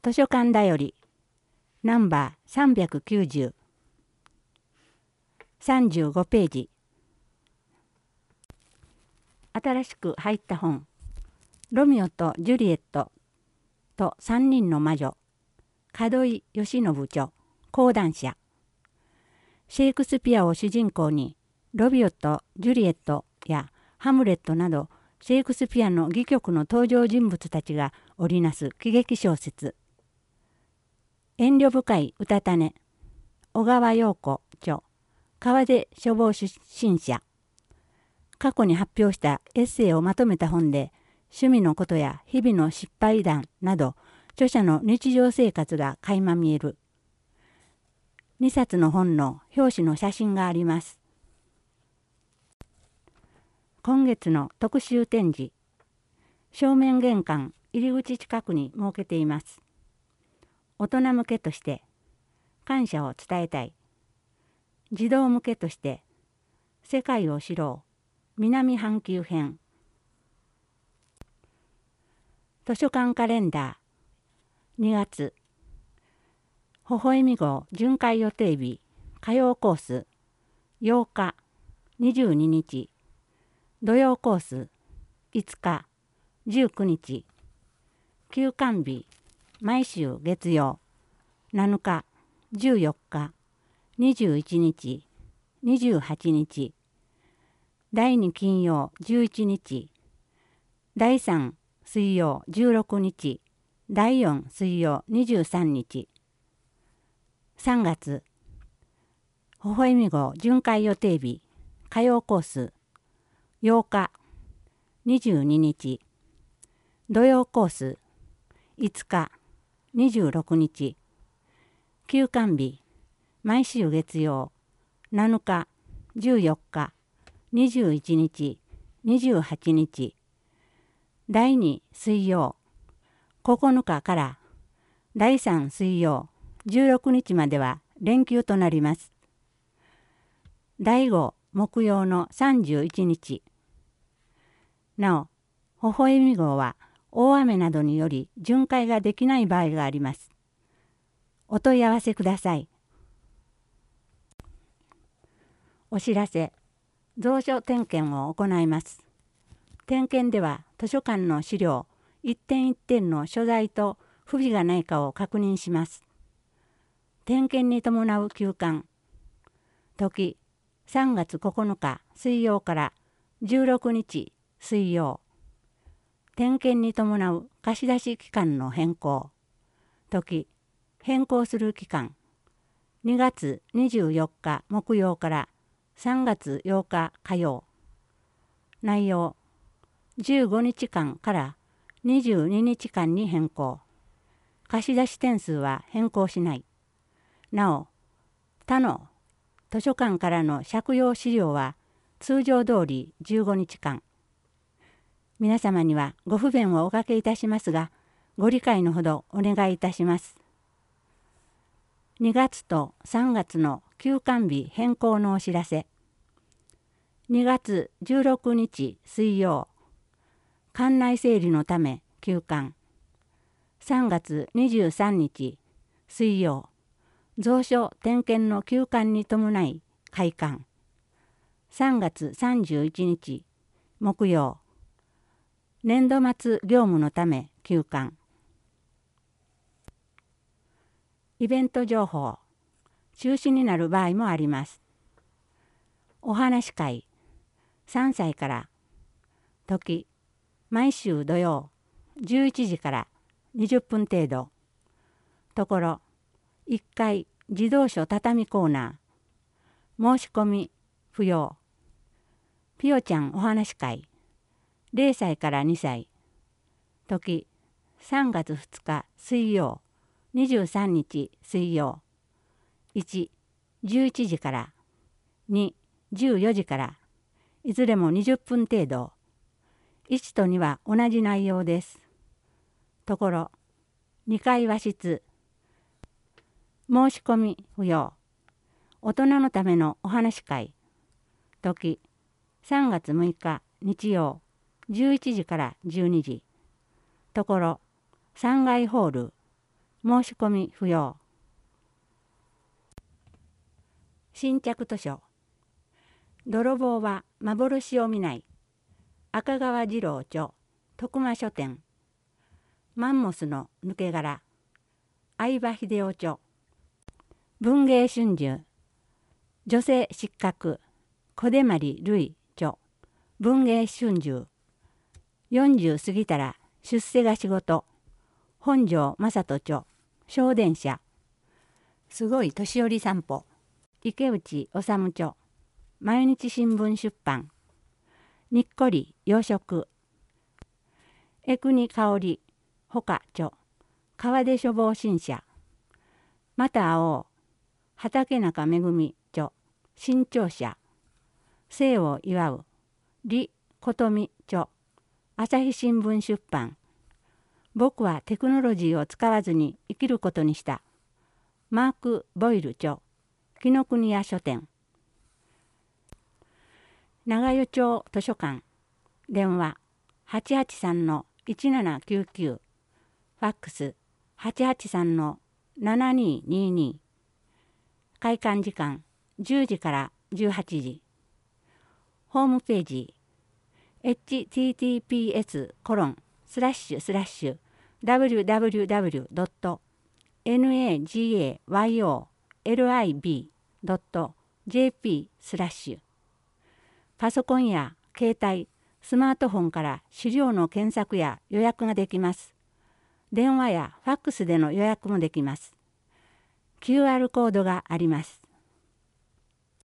図書館だよりナンバー390 35ページ。新しく入った本、ロミオとジュリエットと3人の魔女、門井義信著、講談社。シェイクスピアを主人公に、ロミオとジュリエットやハムレットなど、シェイクスピアの戯曲の登場人物たちが織りなす喜劇小説。遠慮深いうたた寝、小川陽子著、川出書房出身者。過去に発表したエッセイをまとめた本で、趣味のことや日々の失敗談など、著者の日常生活が垣間見える。2冊の本の表紙の写真があります。今月の特集展示、正面玄関入り口近くに設けています。大人向けとして感謝を伝えたい。児童向けとして世界を知ろう。南半球編。図書館カレンダー2月。微笑み号巡回予定日火曜コース8日22日。土曜コース5日19日。休館日毎週月曜7日14日21日28日。第2金曜11日、第3水曜16日、第4水曜23日。3月、微笑み号巡回予定日、火曜コース、8日、22日、土曜コース、5日、26日。休館日、毎週月曜、7日、14日、21日、28日。第2水曜9日から第3水曜16日までは連休となります。第5木曜の31日。なお、微笑み号は大雨などにより巡回ができない場合があります。お問い合わせください。お知らせ。蔵書点検を行います。点検では図書館の資料一点一点の所在と不備がないかを確認します。点検に伴う休館。時3月9日水曜から16日水曜。点検に伴う貸し出し期間の変更。時変更する期間。2月24日木曜から3月8日火曜。内容15日間から22日間に変更。貸し出し点数は変更しない。なお、他の図書館からの借用資料は通常通り15日間。皆様にはご不便をおかけいたしますが、ご理解のほどお願いいたします。2月と3月の休館日変更のお知らせ。2月16日水曜、館内整理のため休館。3月23日水曜、蔵書点検の休館に伴い開館。3月31日木曜、年度末業務のため休館。イベント情報。中止になる場合もあります。お話会。3歳から。時毎週土曜11時から20分程度。ところ1階児童書畳コーナー。申し込み不要。ぴよちゃんお話会。0歳から2歳。時3月2日水曜23日水曜。1、11時から。2、14時から。いずれも20分程度。1と2は同じ内容です。ところ、2階和室。申し込み不要。大人のためのお話会。時、3月6日日曜、11時から12時。ところ、3階ホール。 申し込み不要。新着図書。泥棒は幻を見ない。赤川次郎著、徳間書店。マンモスの抜け殻。相葉秀夫著。文藝春秋。女性失格。小出まりる著。文藝春秋。40過ぎたら出世が仕事。本庄正人著。小電車。すごい年寄り散歩。池内治著。毎日新聞出版。にっこり洋食。江国香織ほか著。川出処方新社。また会おう。畠中めぐみ著。新潮社。生を祝う。李琴美著。朝日新聞出版。僕はテクノロジーを使わずに生きることにした。マーク・ボイル著。紀ノ国屋書店。長与町図書館。電話 883-1799。ファックス 883-7222。開館時間10時から18時。ホームページ https://www.nagayolib.jp/ パソコンや携帯、スマートフォンから資料の検索や予約ができます。電話やファックスでの予約もできます。QR コードがあります。